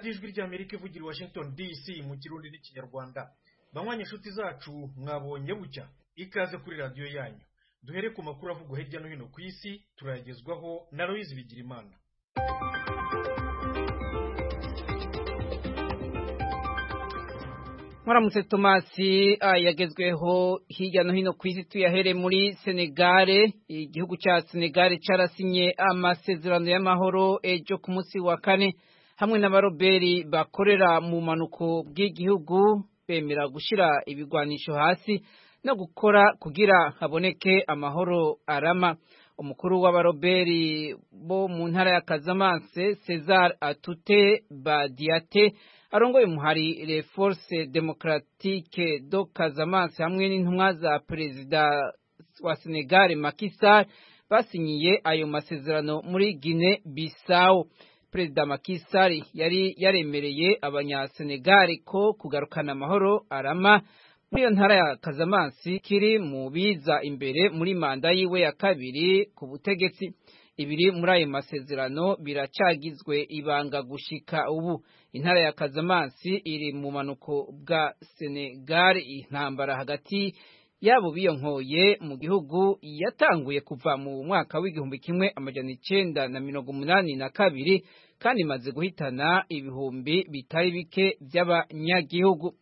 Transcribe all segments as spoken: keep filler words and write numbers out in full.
radiyo ijwi ry'Amerika ivugira i Washington D C mu kirundi n'ikinyarwanda. Banywanyi inshuti zacu mwabonye bucya, ikaze kuri radiyo yanyu. Duhere ku makuru avugwa hirya no hino ku isi, turayagezwaho na Loise Bigirimana. Mwaramutse Tomasi, yagezweho hirya no hino ku isi, tuyahere muri Senegal. Igihugu cya Senegal carasinye amasezerano y'amahoro ejo ku munsi wa kane hamwe n'abaroberi bakorera mu manuko bw'igihugu, bemera gushira ibigwanisho hasi no gukora kugira haboneke amahoro arama. Umukuru w'abaroberi bo mu ntara ya Casamance, César Atute Badiate, arongoye umuhari Les Forces Démocratiques do Casamance hamwe n'intumwa za perezida wa Senegal Macky Sall basinyiye ayo masezerano muri Guinée Bissau. Perezida Macky Sall yari yaremereye abanyasenegal ko kugarukana amahoro arama muri iyo ntara ya Casamance kiri mu biza imbere muri manda yiwe ya kabiri ku butegetsi. Ibiri muri ayo masezerano biracagizwe ibanga gushika ubu. Intara ya Casamance iri mu manuko bwa Senegal. Intambara hagati yabo biyonkoye mu gihugu yatanguye kuva mu mwaka w'igihumbi kimwe amajana icenda na mirongo umunani na kabiri kandi imaze guhitana ibihumbi bitari bike by'abanyagihugu.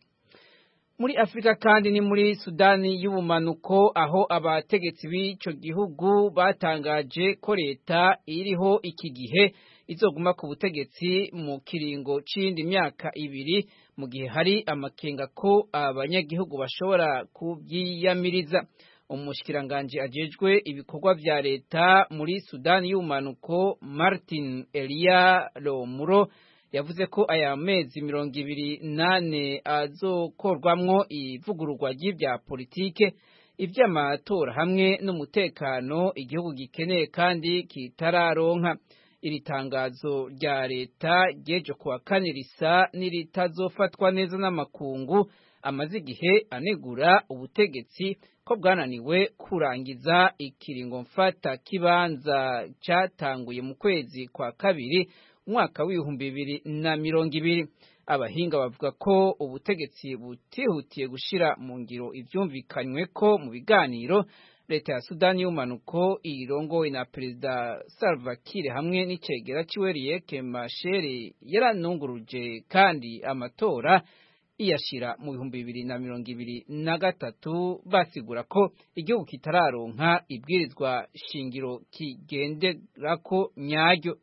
Muri Afrika kandi ni muri Sudani y'ubumanuko, aho abategetsi b'ico gihugu batangaje ko leta iriho iki gihe izoguma ku butegetsi mu kiringo c'indi myaka ibiri, mu gihe hari amakenga ko abanyagihugu bashobora kubyiyamiriza. Umushikiranganje ajejwe ibikorwa vya leta muri Sudani y'ubumanuko, Martin Elia Lomuro, yavuze ko aya mezi mirongo ibiri nane azokorwamwo ivugururwa ry'ivya politike, ivy'amatora hamwe n'umutekano igihugu gikeneye kandi kitararonka. Iri tangazo rya leta ryejo kuwa kane risa n'iritazofatwa neza n'amakungu amaze igihe anegura ubutegetsi ko bwananiwe kurangiza ikiringo mfata kibanza catanguye mu kwezi kwa kabiri umwaka w'ibihumbi bibiri na mirongo ibiri. Abahinga bavuga ko ubutegetsi butihutiye gushira mu ngiro ivyumvikanywe ko mu biganiro. Leta ya Sudani y'umanuko irongowe na Perezida Salva Kiir hamwe n'icegera ciwe Riek Machar yaranunguruje kandi amatora iyashira mu bihumbi bibiri na mirongo ibiri na gatatu, basigura ko igihugu kitararonka ibwirizwa shingiro kigenderako nyaryo.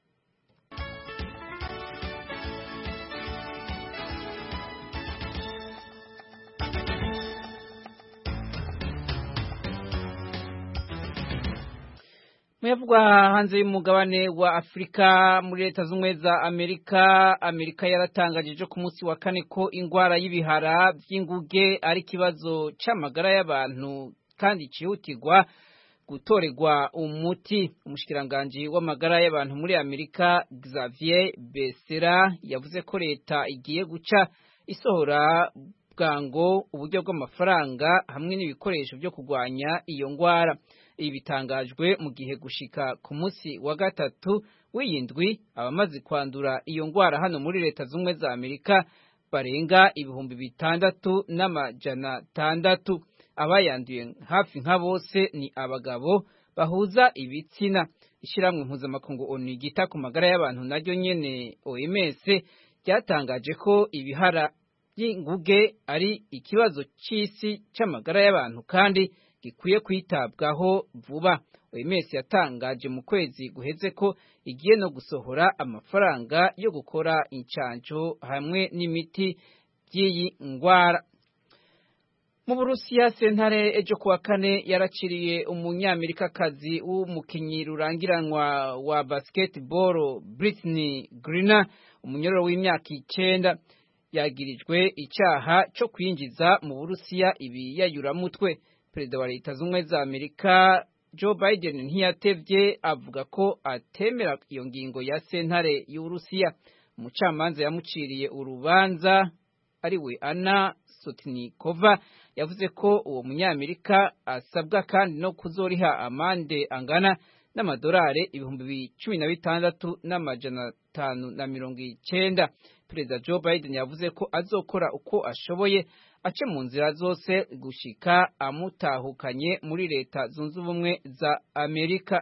Muyavugwa hanze y'umugabane wa Afrika, muri leta z'umwe za Amerika, Amerika yaratangaje ejo ku munsi wa kane ko ingwara y'ibihara vy'inguge ari kibazo c'amagara y'abantu kandi cihutirwa gutorerwa umuti. Umushikiranganje w'amagara y'abantu muri Amerika, Xavier Becerra, yavuze ko leta igiye guca isohora bwango uburyo bw'amafaranga hamwe n'ibikoresho byo kurwanya iyo ngwara. Ibi bitangajwe mu gihe gushika ku munsi wa gatatu w'iyindwi abamaze kwandura iyo ngwara hano muri leta z'umwe za Amerika barenga ibihumbi bitandatu n'amajana tandatu. Abayanduye hafi nka bose ni abagabo bahuza ibitsina. Ishiramwe mpuzamakungu O N U gita ku magara y'abantu naryo nyene O M S ryatangaje ko ibihara by'inguge ari ikibazo c'isi c'amagara y'abantu kandi gikwiye kwitabwaho vuba. O M S yatangaje mu kwezi guheze ko igiye no gusohora amafaranga yo gukora incanco hamwe n'imiti by'iyi ngwara. Mu Burusiya, sentare ejo kuwa kane yaraciriye umunyamerikakazi w'umukinyi rurangiranwa wa basketball Brittney Griner umunyororo w'imyaka icenda. Yagirijwe icyaha cyo kwinjiza mu Burusiya ibiyayuramutwe. Perezida wa leta z'umwe za Amerika Joe Biden ntiyatevye avuga ko atemera iyo ngingo ya sentare y'Uburusiya. Umucamanza yamuciriye urubanza ariwe Anna Sotnikova yavuze ko uwo munyamerika asabwa kandi no kuzoriha amande angana n'amadolari ibihumbi cumi na bitandatu n'amajana atanu na mirongo icenda. Perezida Joe Biden yavuze ko azokora uko ashoboye ace mu nzira zose gushika amutahukanye muri leta zunze ubumwe za Amerika.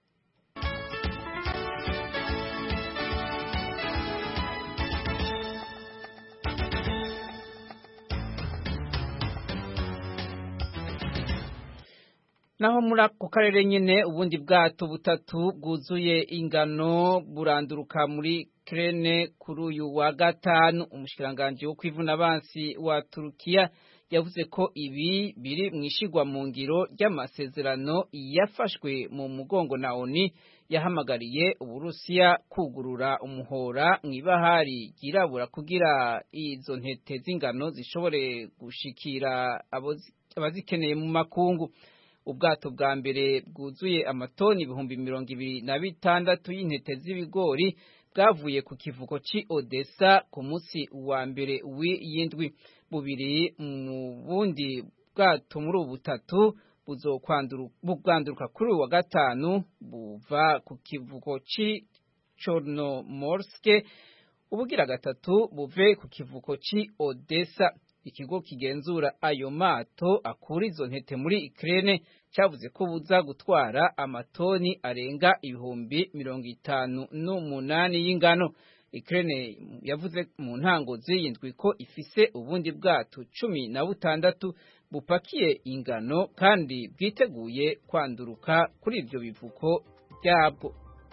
Naho muri ako karere nyene ubundi bwato butatu bwuzuye ingano buranduruka muri Ukraine kuri uyu wa gatanu. Umushikiranganje wo kwivuna abansi wa Turukiya yavuze ko ibi biri mwishigwa mu ngiro ry'amasezerano yafashwe mu mugongo na O N U yahamagariye Uburusiya kugurura umuhora mw'ibahari ryirabura kugira izo ntete z'ingano zishobore gushikira abazikeneye mu makungu. Ubwato bwa mbere bwuzuye amatoni ibihumbi mirongo ibiri na bitandatu y'intete z'ibigori bwavuye ku kivuko ci Odessa ku munsi wa mbere w'iyindwi. Bubiri mu bundi bwato muri ubu butatu buzokwanduruka kuri uyu wa gatanu buva ku kivuko ci Chornomorsk, ubugira gatatu buve ku kivuko ci Odessa. Ikigo kigenzura ayo mato akura izo ntete muri Ukraine cyavuze ko buza gutwara amatoni arenga ibihumbi mirongo itanu n'umunani y'ingano. Ukraine yavuze mu ntango z'iyindwi ko ifise ubundi bwato cumi na butandatu bupakiye ingano kandi bwiteguye kwanduruka kuri ivyo bivuko byabwo.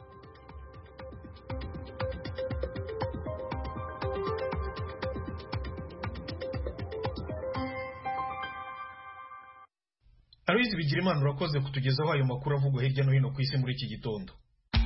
Aloyizi Bigirimana urakoze kutugezaho ayo makuru avugwa hirya no hino ku isi muri iki gitondo.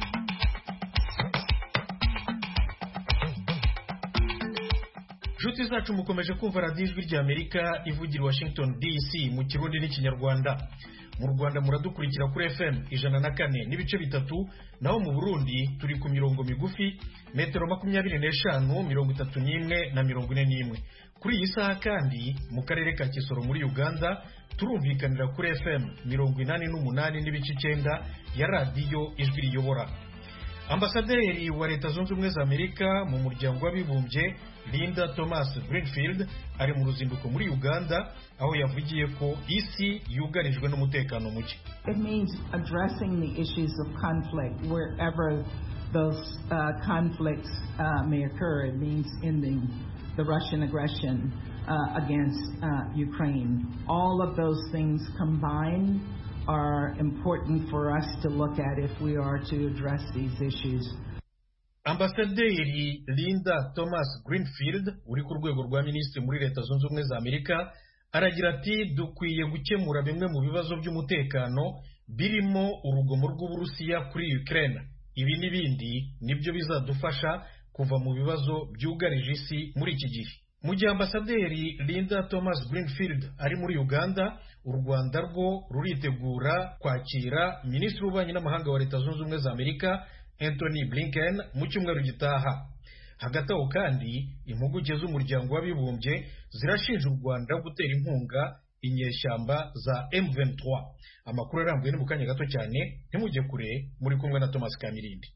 Juti zacu mukomeje kumva radiyo ijwi rya Amerika ivugira Washington D C mu Kirundi n'Ikinyarwanda. Mu Rwanda muradukurikira kuri F M ijana na kane n'ibice bitatu, naho mu Burundi turi ku mirongo migufi metero makumyabiri n'eshanu, mirongo itatu n'imwe na mirongo ine n'imwe. Kuri iyi saha kandi mu karere ka Kisoro muri Uganda turumvikanira kuri F M mirongo inani n'umunani n'ibice icyenda ya radiyo ijwi riyobora. Ambasaderi wa Leta Zunze Ubumwe za Amerika mu muryango w'abibumbye Linda Thomas Greenfield ari mu ruzinduko muri Uganda aho yavugiye ko isi yugarijwe n'umutekano muke. It means addressing the issues of conflict wherever those uh, conflicts uh, may occur. It means ending the Russian aggression uh, against uh, Ukraine. All of those things combined are important for us to look at if we are to address these issues. Ambasaderi Linda Thomas Greenfield uri ku rwego rwa minisitiri muri Leta Zunze Ubumwe za Amerika aragira ati dukwiye gukemura bimwe mu bibazo by'umutekano birimo urugomo rw'Uburusiya kuri Ukraine. Ibi n'ibindi nibyo bizadufasha kuva mu bibazo byugarije isi muri iki gihe. Mu gihe Ambasaderi Linda Thomas Greenfield ari muri Uganda, u Rwanda rwo ruritegura kwakira Minisitiri w'Ububanyi n'Amahanga wa Leta Zunze Ubumwe za Amerika Anthony Blinken mu cyumweru gitaha. Hagati aho kandi impuguke z'umuryango w'abibumbye zirashinja u Rwanda gutera inkunga inyeshyamba za M vingt-trois. Amakuru arambuye ni mu kanya gato cyane, ntimujye kure, muri kumwe na Thomas Kamirindi.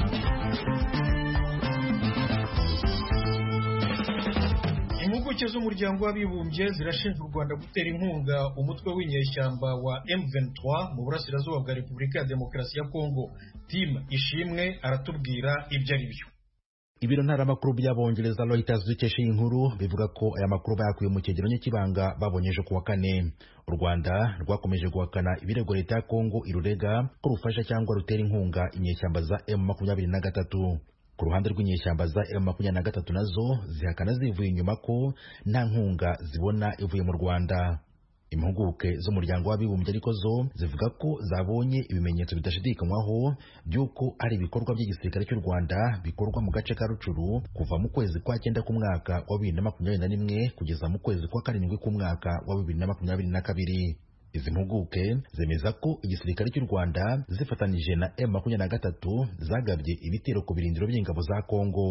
Impuguke z'umuryango w'abibumbye zirashinja u Rwanda gutera inkunga umutwe w'inyeshyamba wa M vingt-trois mu burasirazuba bwa Repubulika ya Demokarasi ya Kongo. Tim Ishimwe aratubwira ibyo ari byo. Ibiro ntaramakuru by'Abongereza Reuters dukesha inkuru bivuga ko aya makuru bayakuye mu cyegeranyo cy'ibanga babonyeje ku wa kane. U Rwanda rwakomeje guhakana ibirego leta ya Kongo irurega ko rufasha cyangwa rutera inkunga inyeshyamba za M makumyabiri na gatatu. Ku ruhande rw'inyeshyamba za M makumyabiri na gatatu nazo zihakana zivuye inyuma ko nta nkunga zibona ivuye mu Rwanda. Impuguke z'umuryango w'abibumbye ariko zo zivuga ko zabonye ibimenyetso bidashidikanywaho by'uko ari ibikorwa by'igisirikare cy'u Rwanda bikorwa mu gace ka Rucuru kuva mu kwezi kwa cyenda k'umwaka wa bibiri na makumyabiri na rimwe kugeza mu kwezi kwa karindwi k'umwaka wa bibiri na makumyabiri na kabiri. Izi mpuguke zemeza ko igisirikare cy'u Rwanda zifatanije na M makumyabiri na gatatu zagabye ibitero ku birindiro by'ingabo za Kongo.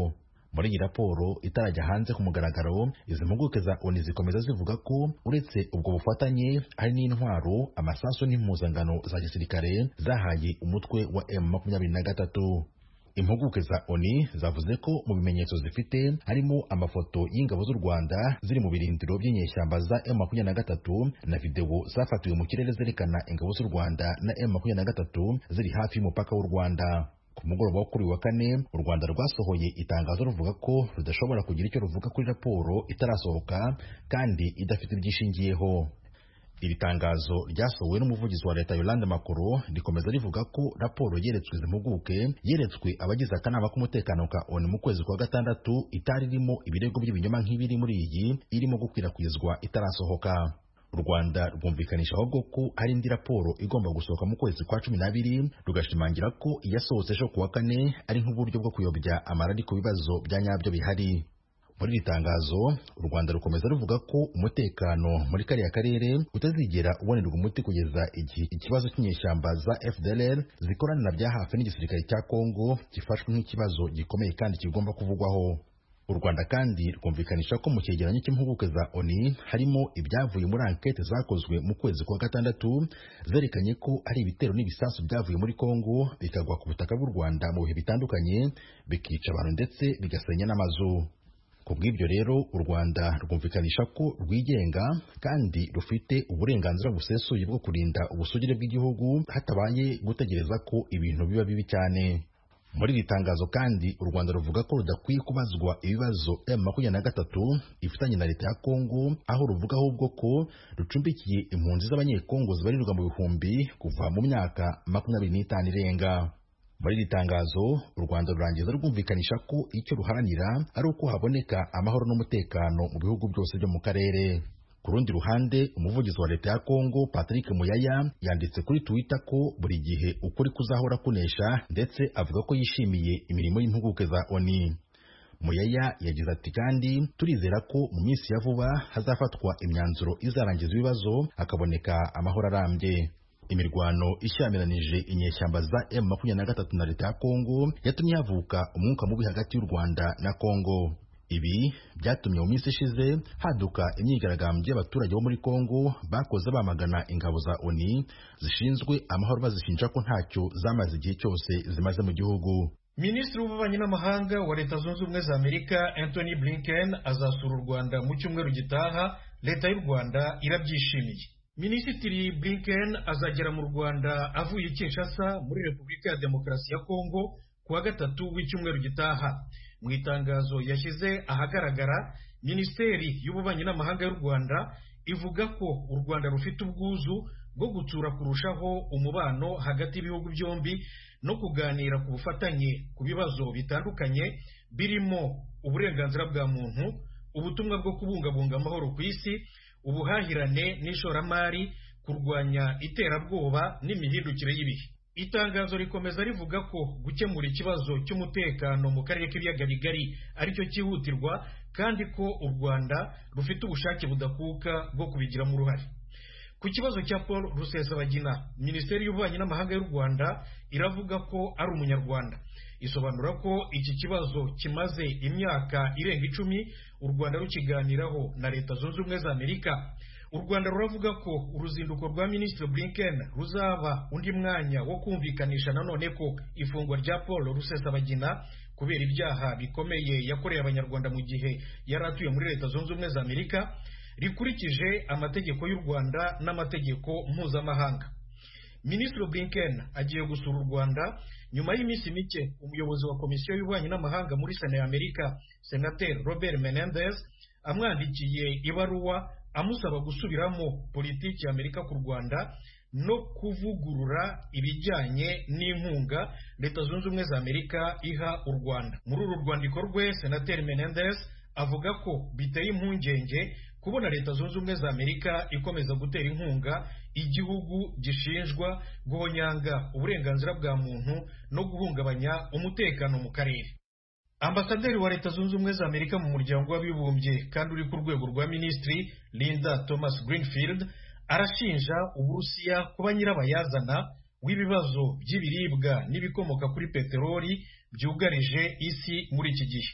Muri iyi raporo itarajya hanze ku mugaragaro, izi mpuguke za ONU zikomeza zivuga ko uretse ubwo bufatanye hari n'intwaro, amasasu n'impuzangano za gisirikare zahaye umutwe wa M makumyabiri na gatatu. Impuguke za ONU zavuze ko mu bimenyetso zifite harimo amafoto y'ingabo z'u Rwanda ziri mu birindiro by'inyeshyamba za M makumyabiri na gatatu na video zafatiwe mu kirere zerekana ingabo z'u Rwanda na M makumyabiri na gatatu ziri hafi y'umupaka w'u Rwanda. Ku mugoroba wo kuri wa kane, u Rwanda rwasohoye itangazo ruvuga ko rudashobora kugira icyo ruvuga kuri raporo itarasohoka kandi idafite ibyishingiyeho. Iri tangazo ryasohowe n'umuvugizi wa leta Yolande Makoro rikomeza rivuga ko raporo yeretswe izi mpuguke yeretswe abagize akanama k'umutekano ka ONU mu kwezi kwa gatandatu itari irimo ibirego by'ibinyoma nk'ibiri muri iyi irimo gukwirakwizwa itarasohoka. U Rwanda rwumvikanisha ahubwo ko hari indi raporo igomba gusohoka mu kwezi kwa cumi n'abiri, rugashimangira ko iyasohotse ejo kuwa kane ari nk'uburyo bwo kuyobya amarari ku bibazo bya nyabyo bihari. Muri iri tangazo, u Rwanda rukomeza ruvuga ko umutekano muri kariya karere utazigera ubonerwa umuti kugeza igihe ikibazo cy'inyeshyamba za F D L R zikoranira bya hafi n'igisirikare cya Kongo gifashwe nk'ikibazo gikomeye kandi kigomba kuvugwaho. U Rwanda kandi rwumvikanisha ko mu cyegeranyo cy'impuguke za ONU harimo ibyavuye muri ankete zakozwe mu kwezi kwa gatandatu zerekanye ko ari ibitero n'ibisasu byavuye muri Kongo bikagwa ku butaka bw'u Rwanda mu bihe bitandukanye bikica abantu ndetse bigasenya n'amazu. Ku bw'ibyo rero u Rwanda rwumvikanisha ko rwigenga kandi rufite uburenganzira busesuye bwo kurinda ubusugire bw'igihugu hatabaye gutegereza ko ibintu biba bibi cyane. Muri iri tangazo kandi u Rwanda ruvuga ko rudakwiye kubazwa ibibazo M makumyabiri na gatatu ifitanye na leta ya Kongo, aho ruvuga ahubwo ko rucumbikiye impunzi z'abanyekongo zibarirwa mu bihumbi kuva mu myaka makumyabiri n'itanu irenga. Muri iri tangazo u Rwanda rurangiza rwumvikanisha ko icyo ruharanira ari uko haboneka amahoro n'umutekano mu bihugu byose byo mu karere. Ku rundi ruhande, umuvugizi wa leta ya Kongo Patrick Muyaya yanditse kuri Twitter ko buri gihe ukuri kuzahora kunesha, ndetse avuga ko yishimiye imirimo y'impuguke za ONU. Muyaya yagize ati kandi turizera ko mu minsi ya vuba hazafatwa imyanzuro izarangiza ibibazo hakaboneka amahoro arambye. Imirwano ishyamiranyije inyeshyamba za M makumyabiri na gatatu na leta ya Kongo yatumye havuka umwuka mubi hagati y'u Rwanda na Kongo. Ibi byatumye mu minsi ishize haduka imyigaragambyo y'abaturage bo muri Kongo bakoze bamagana ingabo za ONU zishinzwe amahoro bazishinja ko ntacyo zamaze igihe cyose zimaze mu gihugu. Minisitiri w'ububanyi n'amahanga wa Leta Zunze Ubumwe za Amerika Anthony Blinken azasura u Rwanda mu cyumweru gitaha. Leta y'u Rwanda irabyishimiye. Minisitiri Blinken azagera mu Rwanda avuye i Kinshasa muri Repubulika ya Demokarasi ya Kongo kuwa gatatu w'icyumweru gitaha. Mu itangazo yashyize ahagaragara, Minisiteri y'ububanyi n'amahanga y'u Rwanda ivuga ko u Rwanda rufite ubwuzu bwo gutsura kurushaho umubano hagati y'ibihugu byombi no kuganira ku bufatanye ku bibazo bitandukanye birimo uburenganzira bwa muntu, ubutumwa bwo kubungabunga amahoro ku isi, ubuhahirane n'ishoramari, kurwanya iterabwoba n'imihindukire y'ibihe. Itangazo rikomeza rivuga ko gukemura ikibazo cy'umutekano mu karere k'ibiyaga bigari aricyo cyihutirwa kandi ko u Rwanda rufite ubushake budakuka bwo kubigiramo uruhare. Ku kibazo cya Paul Rusesabagina, Minisiteri y'ububanyi n'amahanga y'u Rwanda iravuga ko ari umunyarwanda. Isobanura ko iki kibazo kimaze imyaka irenga icumi u Rwanda rukiganiraho na Leta Zunze Ubumwe za Amerika. U Rwanda ruravuga ko uruzinduko rwa Minisitiri Blinken ruzaba undi mwanya wo kumvikanisha nanone ko ifungwa rya Paul Rusesabagina kubera ibyaha bikomeye yakoreye abanyarwanda mu gihe yari atuye muri Leta Zunze Ubumwe za Amerika rikurikije amategeko y'u Rwanda n'amategeko mpuzamahanga. Minisitiri Blinken agiye gusura u Rwanda nyuma y'iminsi mike umuyobozi wa Komisiyo y'Ububanyi n'Amahanga muri Sena ya Amerika Senateri Robert Menendez amwandikiye ibaruwa amusaba gusubiramo politiki ya Amerika ku Rwanda no kuvugurura ibijyanye n'inkunga Leta Zunze Ubumwe za Amerika iha u Rwanda. Muri uru rwandiko rwe, Senateri Menendez avuga ko biteye impungenge kubona Leta Zunze Ubumwe za Amerika ikomeza gutera inkunga igihugu gishinjwa guhonyanga uburenganzira bwa muntu no guhungabanya umutekano mu karere. Ambasaderi wa Leta Zunze Ubumwe za Amerika mu muryango w'abibumbye kandi uri ku rwego rwa minisitiri Linda Thomas Greenfield arashinja Uburusiya kuba nyirabayazana w'ibibazo by'ibiribwa n'ibikomoka kuri peteroli byugarije isi muri iki gihe.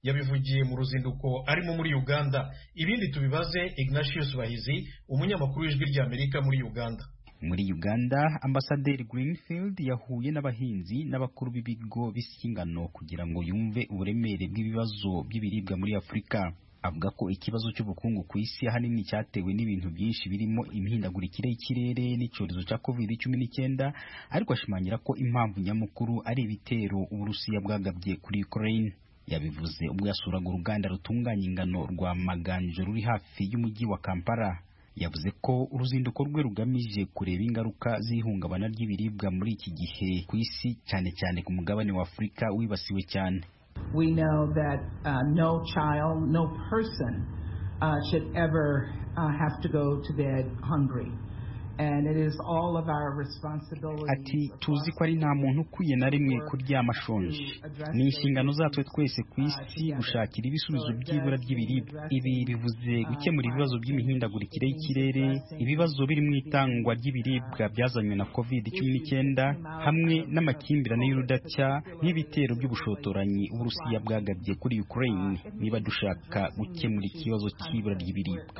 yabivugiye mu ruzinduko arimo muri Uganda. Ibindi tubibaze Ignatius Bahizi, umunyamakuru w'Ijwi ry'Amerika muri Uganda. Muri Uganda, Ambasaderi Greenfield yahuye n'abahinzi n'abakuru b'ibigo by'ingano kugira ngo yumve uburemere bw'ibibazo by'ibiribwa muri Afurika. Avuga ko ikibazo cy'ubukungu ku isi ahanini cyatewe n'ibintu byinshi birimo imihindagurikire y'ikirere n'icyorezo cya covid cumi n'icyenda, ariko ashimangira ko impamvu nyamukuru ari ibitero Uburusiya bwagabye kuri Ukraine. Yabivuze ubwo yasuraga uruganda rutunganya ingano rwa Maganje ruri hafi y'umujyi wa Kampala. Yavuze ko uruzinduko rwe rugamije kureba ingaruka z'ihungabana ry'ibiribwa muri iki gihe ku isi, cyane cyane ku mugabane wa Afurika wibasiwe cyane. We know that uh, no child, no person uh, should ever uh, have to go to bed hungry. And it is all of our responsibility. Ati tuzi ko ari nta muntu ukwiye na rimwe kuryama ashonje. Ni inshingano zatwe twese ku isi gushakira ibisubizo by'ibura ry'ibiribwa. Ibi bivuze gukemura ibibazo by'imihindagurikire y'ikirere, ibibazo biri mu itangwa ry'ibiribwa byazanywe na covid cumi n'icyenda, hamwe n'amakimbirane y'urudaca n'ibitero by'ubushotoranyi Uburusiya bwagabye kuri Ukraine. Niba dushaka gukemura ikibazo cy'ibura ry'ibiribwa,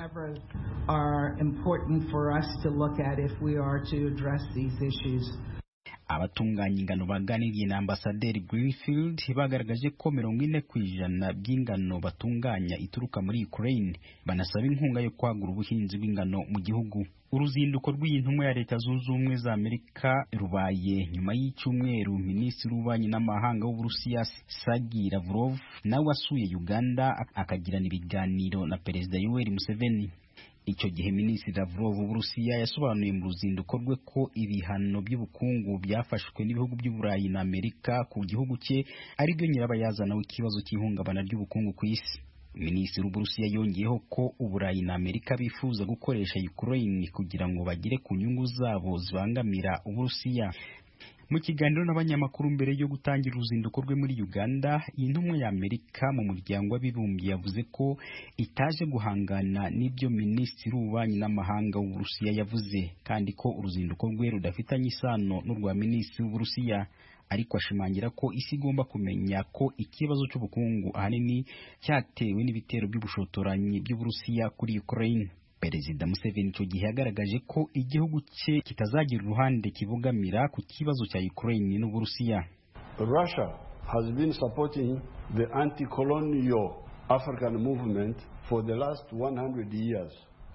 if we are to address these issues. Abatunganya ingano baganiriye na Ambasaderi Greenfield bagaragaje ko mirongo ine ku ijana by'ingano batunganya ituruka muri Ukraine, banasaba inkunga yo kwagura ubuhinzi bw'ingano mu gihugu. Uruzinduko rw'intumwa ya Leta Zunze Ubumwe za Amerika rubaye nyuma y'icyumweru Minisitiri w'Ububanyi n'Amahanga w'Uburusiya Sergei Lavrov nawe asuye Uganda akagirana ibiganiro na Perezida Yoweri Museveni. Icyo gihe Minisitiri Lavrov w'Uburusiya yasobanuye mu ruzinduko rwe ko ibihano by'ubukungu byafashwe n'ibihugu by'Uburayi na Amerika ku gihugu cye ari byo nyirabayazana w'ikibazo cy'ihungabana ry'ubukungu ku isi. Minisitiri w'Uburusiya yongeyeho ko Uburayi na Amerika bifuza gukoresha Ukraine kugira ngo bagire ku nyungu zabo zibangamira Uburusiya. Mu kiganiro n'abanyamakuru mbere yo gutangira uruzinduko rwe muri Uganda, intumwa ya Amerika mu muryango w'abibumbye yavuze ko itaje guhangana n'ibyo Minisitiri w'Ububanyi n'Amahanga w'Uburusiya yavuze, kandi ko uruzinduko rwe rudafitanye isano n'urwa Minisitiri w'Uburusiya, ariko ashimangira ko isi igomba kumenya ko ikibazo cy'ubukungu ahanini cyatewe n'ibitero by'ubushotoranyi by'Uburusiya kuri Ukraine. Perezida Museveni icyo gihe yagaragaje ko igihugu cye kitazagira uruhande kibugamira ku kibazo cya Ukraine n'Uburusiya. Russia has been supporting the anti-colonial African movement for the last one hundred years.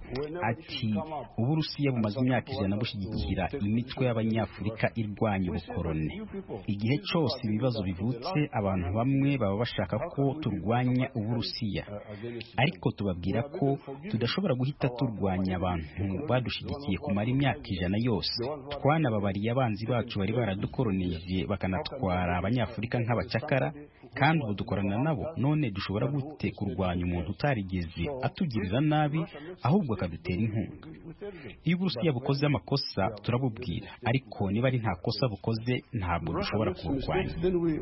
Ati Uburusiya bumaze imyaka ijana bushyigikira imitwe y'Abanyafurika irwanya ubukoroni. Igihe cyose ibibazo bivutse, abantu bamwe baba bashaka ko turwanya Uburusiya, ariko tubabwira ko tudashobora guhita turwanya abantu badushyigikiye kumara imyaka ijana yose. Twanababariye abanzi bacu bari baradukoronije bakanatwara Abanyafurika nk'abacakara, kandi ubu dukorana nabo. None dushobora gute kurwanya umuntu utarigeze atugirira nabi ahubwo akadutera inkunga? Iyo Uburusiya bukoze amakosa turabubwira, ariko niba ari nta kosa bukoze ntabwo dushobora kuburwanya.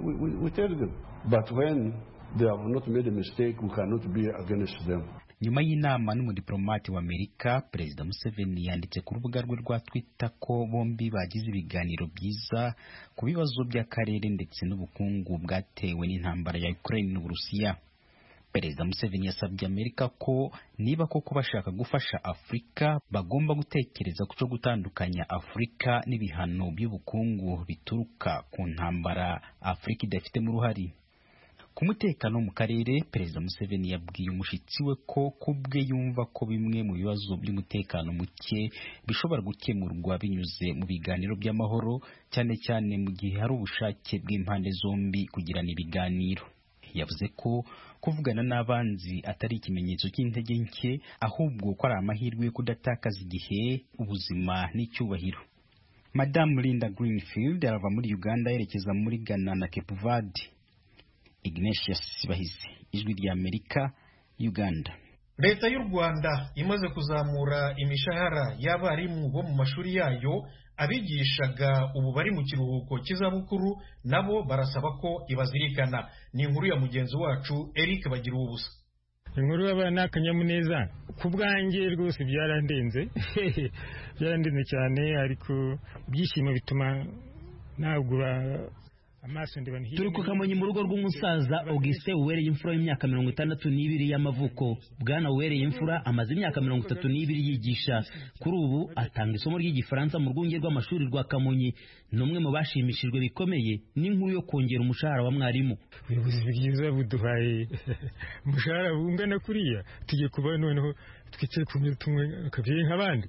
Nyuma y'inama n'umudiplomati wa Amerika, Perezida Museveni yanditse ku rubuga rwe rwa Twitter ko bombi bagize ibiganiro byiza ku bibazo by'akarere ndetse n'ubukungu bwatewe n'intambara ya Ukraine n'Uburusiya. Perezida Museveni yasabye Amerika ko niba koko bashaka gufasha Afurika, bagomba gutekereza ku cyo gutandukanya Afurika n'ibihano by'ubukungu bituruka ku ntambara Afurika idafitemo uruhare. Ku mutekano mu karere, Perezida Museveni yabwiye umushyitsi we ko kubwe yumva ko bimwe mu bibazo by'umutekano muke bishobora gukemurwa binyuze mu biganiro by'amahoro, cyane cyane mu gihe hari ubushake bw'impande zombi kugirana ibiganiro. Yavuze ko kuvugana n'abanzi atari ikimenyetso cy'intege nke, ahubwo ko ari amahirwe yo kudatakaza igihe, ubuzima n'icyubahiro. Madamu Linda Greenfield arava muri Uganda yerekeza muri Ghana na Cape Verde. Ignatius Bahizi, Ijwi ry'Amerika, Uganda. Leta y'u Rwanda imaze kuzamura imishahara y'abarimu bo mu mashuri yayo, abigishaga ubu bari mu kiruhuko cy'izabukuru nabo barasaba ko ibazirikana. Ni inkuru ya mugenzi wacu Eric Bagira ubusa. Inkuru y'abana akanyamuneza ku bwanjye rwose byarandenze byarandenze cyane, ariko ibyishimo bituma nagura turi ku Kamonyi mu rugo rw'umusaza Augustin Uwereye Imfura y'imyaka mirongo itandatu n'ibiri y'amavuko. Bwana Uwereye Imfura amaze imyaka mirongo itatu n'ibiri yigisha. Kuri ubu atanga isomo ry'igifaransa mu rwunge rw'amashuri rwa Kamonyi. Ni umwe mu bashimishijwe bikomeye n'inkuru yo kongera umushahara wa mwarimu. Ubuyobozi bwiza buduhaye umushahara ungana kuriya, tugiye kuba noneho twicaye ku meza tumwe akabyeyi nk'abandi.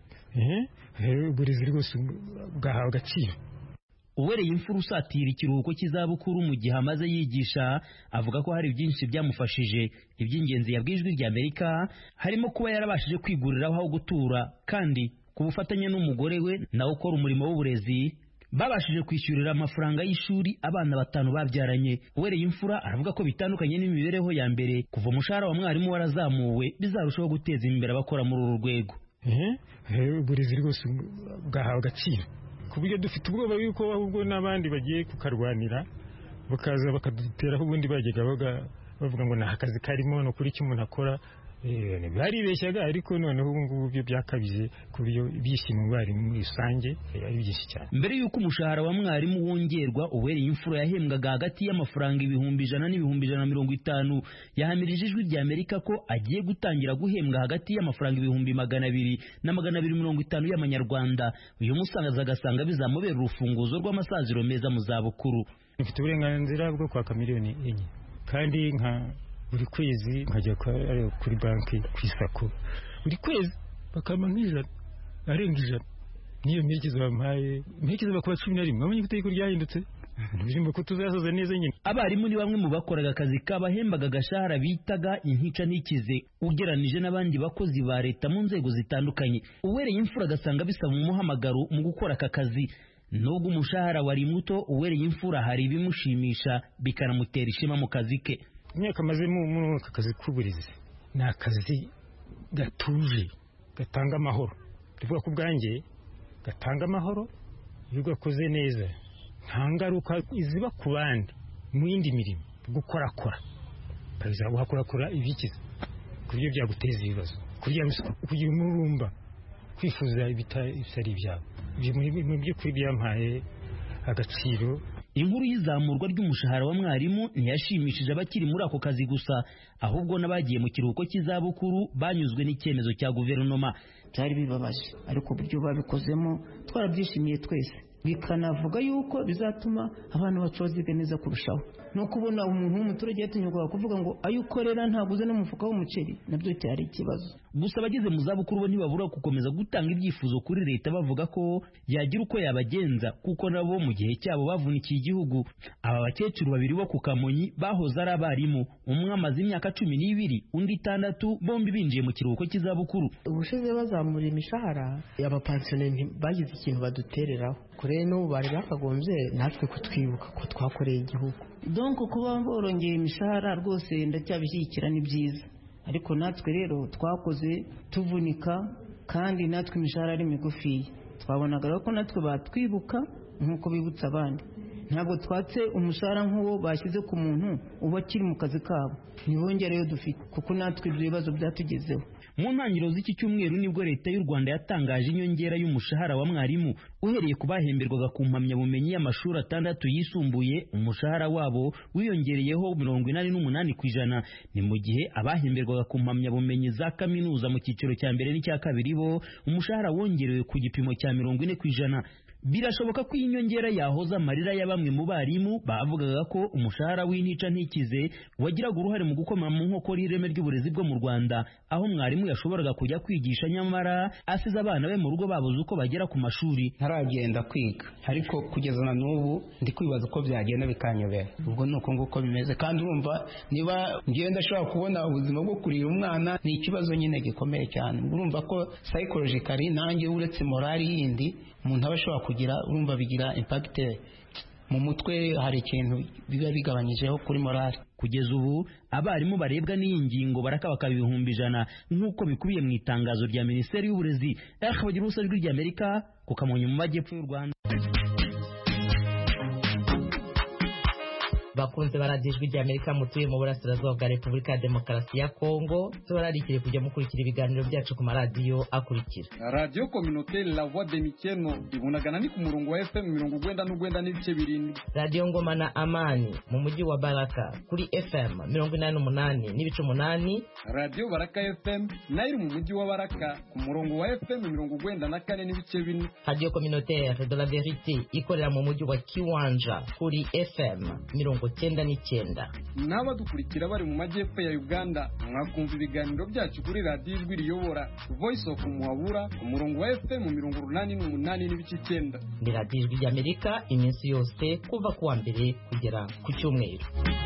Uburezi rwose bwahawe agaciro. Uwereye Imfura usatira ikiruhuko cy'izabukuru mu gihe amaze yigisha avuga ko hari byinshi byamufashije. Iby'ingenzi yabwijwe rya Amerika harimo kuba yarabashije kwiguriraho aho gutura, kandi ku bufatanye n'umugore we nawe ukora umurimo w'uburezi babashije kwishyurira amafaranga y'ishuri abana batanu babyaranye. Uwereye Imfura aravuga ko bitandukanye n'imibereho ya mbere, kuva umushahara wa mwarimu warazamuwe bizarushaho guteza imbere abakora muri uru rwego. Uburezi rwose bwahawe agaciro ku buryo dufite ubwoba yuko ahubwo n'abandi bagiye kukarwanira bakaza bakaduteraho ubundi bajyaga bavuga ngo nta kazi karimo no kuri icyo umuntu akora. Baribeshyaga, ariko noneho ubu ngubu byo byakabije ku buryo ibyishimo bari muri rusange ari byinshi cyane. Mbere y'uko umushahara wa mwarimu wongerwa, Uwereye Imfura yahembwaga hagati y'amafaranga ibihumbi ijana n'ibihumbi ijana na mirongo itanu. Yahamirije ijwi rya Amerika ko agiye gutangira guhembwa hagati y'amafaranga ibihumbi magana abiri na magana abiri mirongo itanu y'amanyarwanda. Uyu musaza agasanga bizamubera urufunguzo rw'amasaziro meza mu zabukuru. Mfite uburenganzira bwo kwaka miliyoni enye, kandi nka buri kwezi nkajya kuri banki ku isako, buri kwezi bakama nk'ijana arenga ijana. Niyo mperekeza bampaye mperekeza bakuba cumi na rimwe. Bamenye ko ryahindutse ntibijimba ko tuzasoza neza nyine. Abarimu ni bamwe mu bakoraga akazi kabahembaga agashahara bitaga intica n'ikize ugeranije n'abandi bakozi ba leta mu nzego zitandukanye. Uwereye Imfura agasanga bisaba umuhamagaro mu gukora aka kazi. Nubwo umushahara wari muto, Uwereye Imfura hari ibimushimisha bikanamutera ishema mu kazi ke. Imyaka maze mu aka kazi k'uburezi ni akazi gatuje gatanga amahoro. Rivuga ku bwanjye gatanga amahoro iyo gakoze neza, nta ngaruka iziba ku bandi mu yindi mirimo gukorakora. Perezida guhakorakora ibikiza ku buryo byaguteza ibibazo, kugira umururumba, kwifuza ibitari ibyabo. Mu by'ukuri byampaye agaciro. Inkuru y'izamurwa ry'umushahara wa mwarimu ntiyashimishije abakiri muri ako kazi gusa, ahubwo n'abagiye mu kiruhuko cy'izabukuru banyuzwe n'icyemezo cya guverinoma. Byari bibabaje, ariko uburyo babikozemo twarabyishimiye twese, bikanavuga yuko bizatuma abantu bacoziga neza kurushaho. No kubona umuntu w'umuturage yatinyuka kuvuga ngo ayo ukorera ntaguze n'umufuka w'umuceri, nabyo cyari ikibazo. Gusa abageze mu zabukuru bo ntibabura gukomeza gutanga ibyifuzo kuri leta bavuga ko yagira uko yabagenza, kuko nabo mu gihe cyabo bavunikiye igihugu. Aba bakecuru babiri bo ku Kamonyi bahoze ari abarimu, umwe amaze imyaka cumi n'ibiri undi itandatu, bombi binjiye mu kiruhuko cy'izabukuru. Ubushize bazamura imishahara y'abapansiyoneri bagize ikintu badutereraho, kure n'ubu bari bakagombye natwe kutwibuka ko twakoreye igihugu. Donc kuba borongeye imishahara rwose ndacyabishyigikira ni byiza, ariko natwe rero twakoze tuvunika, kandi natwe imishahara ari migufiya. Twabonaga ko natwe batwibuka nk'uko bibutsa abandi. Ntabwo twatse umushahara nk'uwo bashyize ku muntu uba akiri mu kazi kabo. Ntibongereyo dufite, kuko natwe ibyo bibazo byatugezeho. Mu ntangiriro z'iki cyumweru nibwo leta y'u Rwanda yatangaje inyongera y'umushahara wa mwarimu. Uhereye ku bahemberwaga ku mpamyabumenyi y'amashuri atandatu yisumbuye, umushahara wabo wiyongereyeho mirongo inani n'umunani ku ijana. Ni mu gihe abahemberwaga ku mpamyabumenyi za kaminuza mu cyiciro cya mbere n'icya kabiri bo umushahara wongerewe ku gipimo cya mirongo ine ku ijana. Birashoboka ko iyi nyongera yahoza amarira ya bamwe mu barimu bavugaga ko umushahara w'intica ntikize wagiraga uruhare mu gukoma mu nkokora ireme ry'uburezi bwo mu Rwanda, aho mwarimu yashoboraga kujya kwigisha nyamara asize abana be mu rugo babuze uko bagera ku mashuri. Ntaragenda kwiga, ariko kugeza na n'ubu ndi kwibaza uko byagenda bikanyobera. Ubwo ni uko nguko bimeze, kandi urumva niba ngenda ashobora kubona ubuzima bwo kurira umwana ni ikibazo nyine gikomeye cyane. Urumva ko psychologically nanjye uretse morali yindi umuntu aba ashobora kugira, urumva bigira impact mu mutwe, hari ikintu biba bigabanyijeho kuri morale. Kugeza ubu abarimu barebwa n'iyi ngingo barakabaka ibihumbi ijana nk'uko bikubiye mu itangazo rya Minisiteri y'Uburezi. Bagira ubusa ijwi rya Amerika ku Kamonyi mu majyepfo y'u Rwanda. bakunze baradijwe rya Amerika mutuye mu burasirazuba bwa Repubulika ya Demokarasi ya Kongo tubararikire kujya mukurikira ibiganiro byacu ku maradiyo akurikira Radio Communautaire La Voix de Mikeno ibunagana ni ku murongo wa F M mirongo urwenda n'urwenda n'ibice birindwi. Radio Ngoma na Amani mu mujyi wa Baraka kuri F M mirongo inani n'umunani n'ibice umunani. Radio Baraka F M nayo mu mujyi wa Baraka ku murongo wa F M mirongo urwenda na kane n'ibice bine. Radio Communautaire de la Vérité ikorera mu mujyi wa Kiwanja kuri F M mirongo cyenda n'icyenda. N'abadukurikira bari mu majyepfo ya Uganda mwakumva ibiganiro byacu kuri Radio Ijwi Riyobora Voice of Muhabura ku murongo wa F M mirongo urunani n'umunani n'ibice icyenda. Ni Radio Ijwi ry'Amerika iminsi yose kuva kuwa mbere kugera ku cyumweru.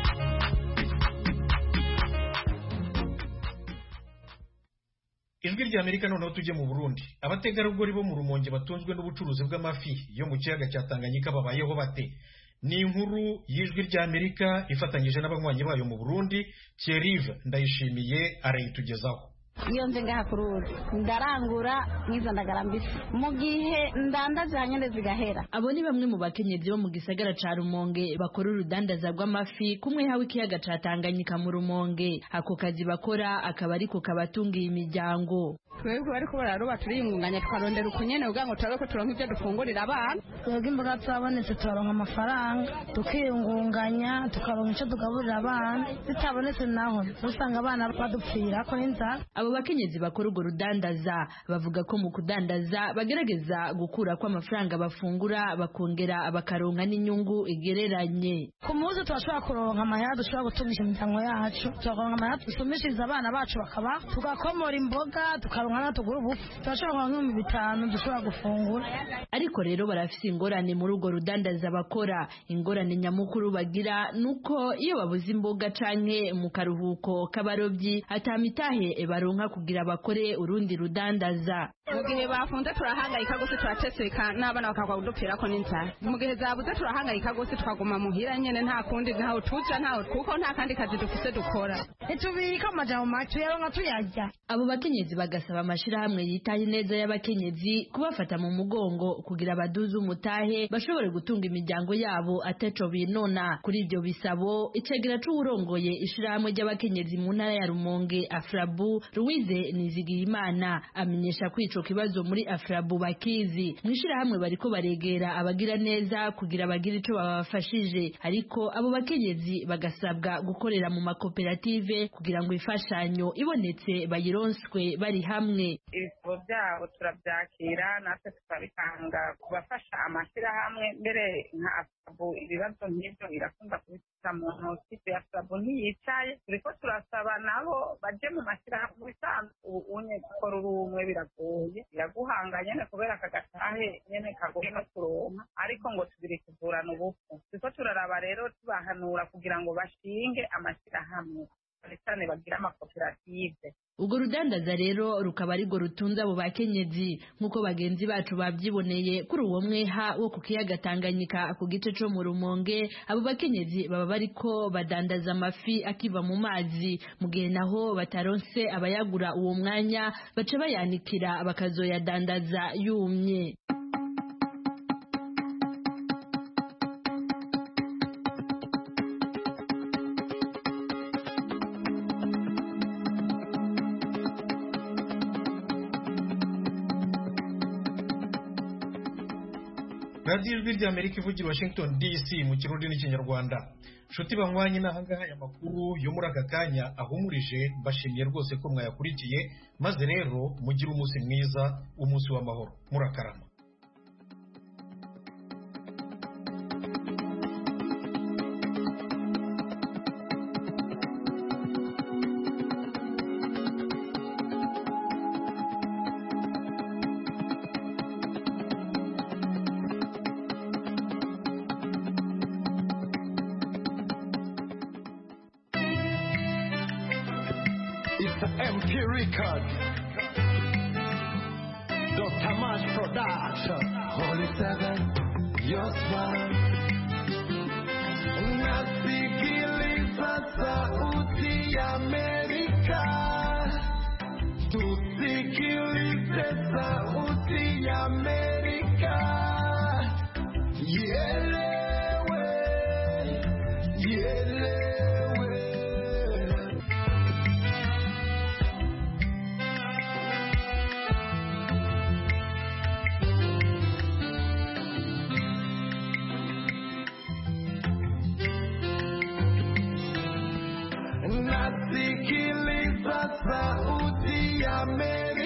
Ijwi rya Amerika noneho tujye mu Burundi. Abategarugori bo mu Rumonge batunzwe n'ubucuruzi bw'amafi yo mu kiyaga cya Tanganyika babayeho bate? Ni inkuru y'Ijwi rya Amerika ifatanyije n'abanywanyi bayo mu Burundi. Thierry Ndayishimiye arayitugezaho. Iyo nze ngaha kuruzi ndarangura mwiza ndagarambise mu gihe ndandaza hanyene zigahera. Abo ni bamwe mu bakenyezi bo mu gisagara ca Rumonge bakora urudandaza rw'amafi kumwe hawe ikiyaga ca Tanganyika mu Rumonge. Ako kazi bakora akaba ariko kabatungiye imiryango. Twebwe bariko bararoba turiyungunganya twarondera ukunyene ugango turabe ko turonka ibyo dufungurira abana. Twebwe imboga zabonetse turonka amafaranga tukiyungunganya tukaronka icyo tugaburira abana zitabonetse naho usanga abana badupfira ko n'inzara. Abo bakenyezi bakora urwo rudandaza bavuga ko mu kudandaza bagerageza gukura ko amafaranga bafungura bakongera bakaronka n'inyungu igereranye. Ku muzi turashobora kuronka amahera dushobora gutungisha imiryango yacu tukaronka amahera dusomeshiriza abana bacu bakaba tugakomora imboga tukaronka na tugura ubufu turashobora nko mu bitanu dushobora gufungura. Ariko rero barafise ingorane muri urwo rudandaza bakora. Ingorane nyamukuru bagira nuko iyo babuze imboga canke mu karuhuko k'abarobyi atamitahe baronka kugira bakore urundi rudandaza. Mu gihe bafunze turahangayika gose turateseka n'abana bakagwa kudupfira ko n'inzara. Mu gihe zabuze turahangayika gose twaguma muhira nyene nta kundi ntaho tuja ntaho kuko nta kandi kazi dufise dukora. Etubika amajambo macu yaronka tuyarya. Abo bakenyezi bagasaba amashirahamwe yitaye neza y'abakenyezi kubafata mu mugongo kugira baduze umutahe bashobore gutunga imiryango yabo ataco binona. Kuri ibyo bisabo icegera c'urongoye ishirahamwe ry'abakenyezi mu ntara ya Rumonge Afrabu Louise Nizigiyimana amenyesha kwico kibazo muri Afrabu bakizi. Mwishirahamwe bariko baregera abagira neza kugira bagira ico babafashije, ariko abo bakenyezi bagasabwa gukorera mu makoperative kugira ngo ifashanyo ibonetse bayironswe bari hamwe. Ibisabo byabo turabyakira natwe tukabitanga kubafasha amashirahamwe mbere nka Afrabu ibibazo nk'ibyo irakunda kubifata mu ntoki. Afrabu ntiyicaye turiko turasaba nabo baje mu mashirahamwe bisanzwe. Ubu unye gukora urumwe biragoye biraguhanga nyene kubera akagatahe nyene kagoye no kuronka, ariko ngo tubiri kuvurana ubupfu. Turiko turaraba rero tubahanura kugira ngo bashinge amashirahamwe cyane bagira amakoperative. Urwo rudandaza rero rukaba ari rwo rutunze abo bakenyezi nk'uko bagenzi bacu babyiboneye kuri uwo mweha wo ku kiyaga Tanganyika ku gice co mu Rumonge. Abo bakenyezi baba bariko badandaza amafi akiva mu mazi, mu gihe naho bataronse abayagura uwo mwanya baca bayanikira bakazoyadandaza yumye. Radio Ijwi rya Amerika ivugira Washington D C mu Kirundi n'Ikinyarwanda. Nshuti banywanyi nahangaha aya makuru yo muri aka kanya ahumurije, bashimiye rwose ko mwayakurikiye, maze rero mugira umunsi mwiza, umunsi w'amahoro. Murakarama. M P Record, Doctor Mash Production, Holy Seven, your smile. Nasikiliza sauti ya Amerika, tusikilize sauti ya Amerika, ielewe, Quiere